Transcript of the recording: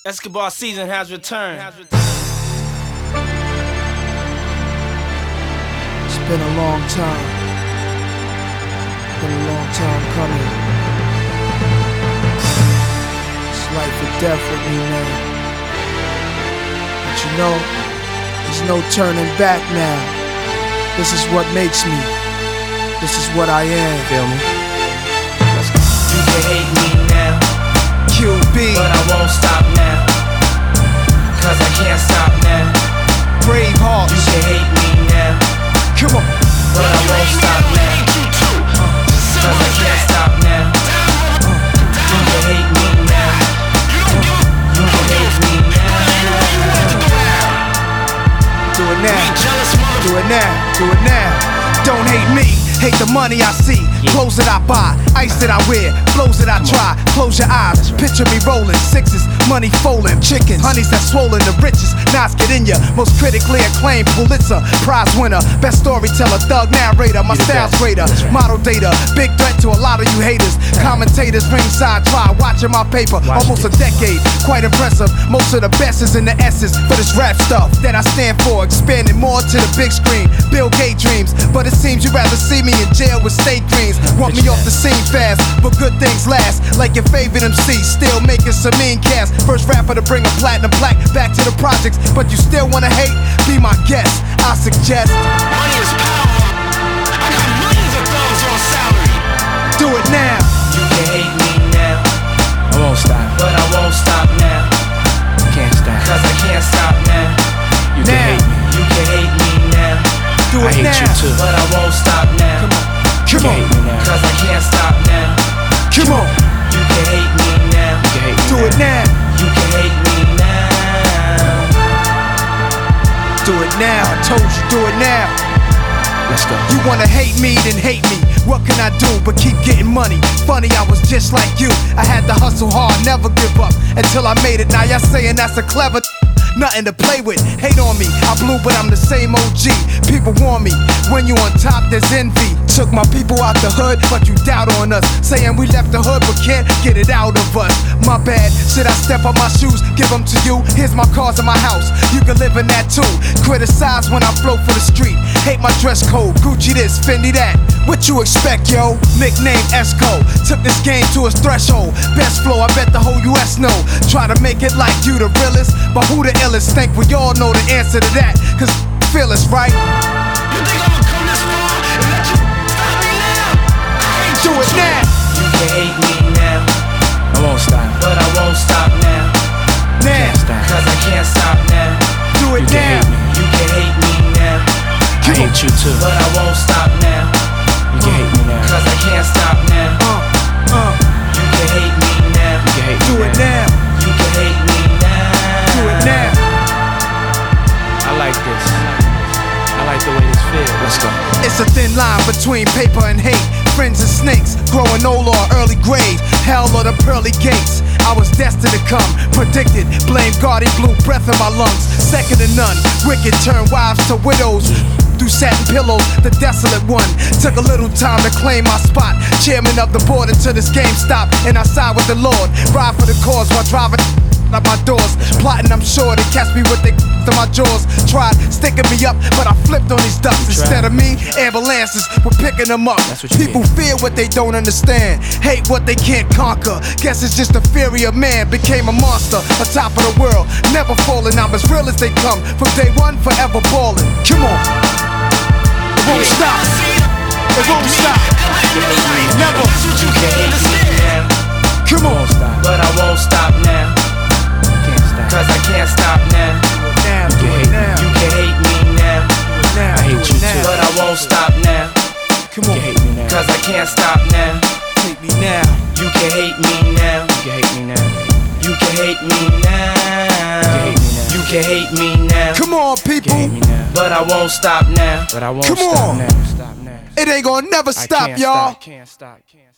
Escobar season has returned. It's been a long time. Been a long time coming. It's life or death with me now. But you know, there's no turning back now. This is what makes me. This is what I am. Feel me? You can hate me now, QB, but I won't stop now. Cause I can't stop now. Brave Hearts. You can hate me now, Come on. but I won't stop now. Cause I can't stop now. You can hate me now. You can hate me now. Do it now. Do it now. Do it now. Don't hate me. Hate the money I see, clothes that I buy, ice that I wear, flows that I try. Close your eyes, picture me rolling, sixes, money folding, chickens, honeys that swollen, the richest, knots get in ya. Most critically acclaimed Pulitzer Prize winner, best storyteller, thug narrator, my style's greater, model data, big threat to a lot of you haters. Commentators ringside try watching my paper, almost a decade, quite impressive. Most of the best is in the S's for this rap stuff that I stand for, expanding more to the big screen. Bill Gates dreams, but it seems you'd rather see me in jail with state dreams. Want me off the scene fast, but good things last. Like your favorite MC, still making some mean cash. First rapper to bring a platinum plaque back to the projects, but you still wanna hate? Be my guest, I suggest. Money is power. I got millions of dollars on salary. Do it now. You can hate me now, I won't stop, but I won't stop now. can't stop. Cause I can't stop now. You can Now. hate me, You can hate me now, Do I it hate now. you too. but I won't stop now. You Come can hate on. me now, Cause I can't stop now. Come on. You can hate me now. you can hate me Do now. it now. You can hate me now. Do it now. I told you, do it now. Let's go. You wanna hate me, then hate me. What can I do but keep getting money? Funny, I was just like you. I had to hustle hard, never give up until I made it. Now y'all saying that's a clever nothing to play with. Hate on me, I blew, but I'm the same OG. People warn me, when you on top, there's envy. Took my people out the hood, but you doubt on us. Saying we left the hood, but can't get it out of us. My bad, should I step on my shoes, give them to you? Here's my cars in my house, you can live in that too. Criticize when I flow for the street. Hate my dress code, Gucci this, Fendi that. What you expect, yo? Nickname Esco. Took this game to its threshold. Best flow, I bet the whole US know. Try to make it like you the realest, but who the illest? Think we all know the answer to that. Cause feel us, right? You think I'ma come this far and let you stop me now? I hate Do it now. You can hate me now, I won't stop, but I won't stop now. Now. can't stop. Cause I can't stop now. Do it You can now. hate me, You can hate me now, I hate you too. but I won't stop now. You can hate me now, Cause I can't stop now. You can hate me now. you can hate me Do it now. You can hate me now. Do it now. I like this. I like the way this feels. Let's go. It's a thin line between paper and hate. Friends and snakes, growing old or early grave. Hell or the pearly gates. I was destined to come, predicted. Blame God, he blew breath in my lungs. Second to none, wicked turn wives to widows. Through satin pillows, the desolate one. Took a little time to claim my spot. Chairman of the board until this game stopped. And I side with the Lord. Ride for the cause while driving out my doors. Plotting, I'm sure they catch me with they to my jaws. Tried sticking me up, but I flipped on these ducks. Instead of me, ambulances were picking them up. That's what you People get. fear what they don't understand. Hate what they can't conquer. Guess it's just the fury of man. Became a monster, on top of the world. Never falling, I'm as real as they come. From day one, forever balling. Come on. It won't stop. It won't stop. Never. That's what you can't understand. Come I won't on. stop, But I won't stop now. can't stop. Cause I can't stop now. Now, do You it now. You can hate me now, Now, I hate do you it now. but I won't stop now. Come You on. can hate me now, Cause I can't stop now. Take me now. You can hate me now. you can hate me now, You can hate me now. You can hate me now. Come on, you can hate people. me now, But I won't stop now. but I won't Come stop on. now. Stop now. It ain't gonna never I stop, can't y'all. stop, can't stop, can't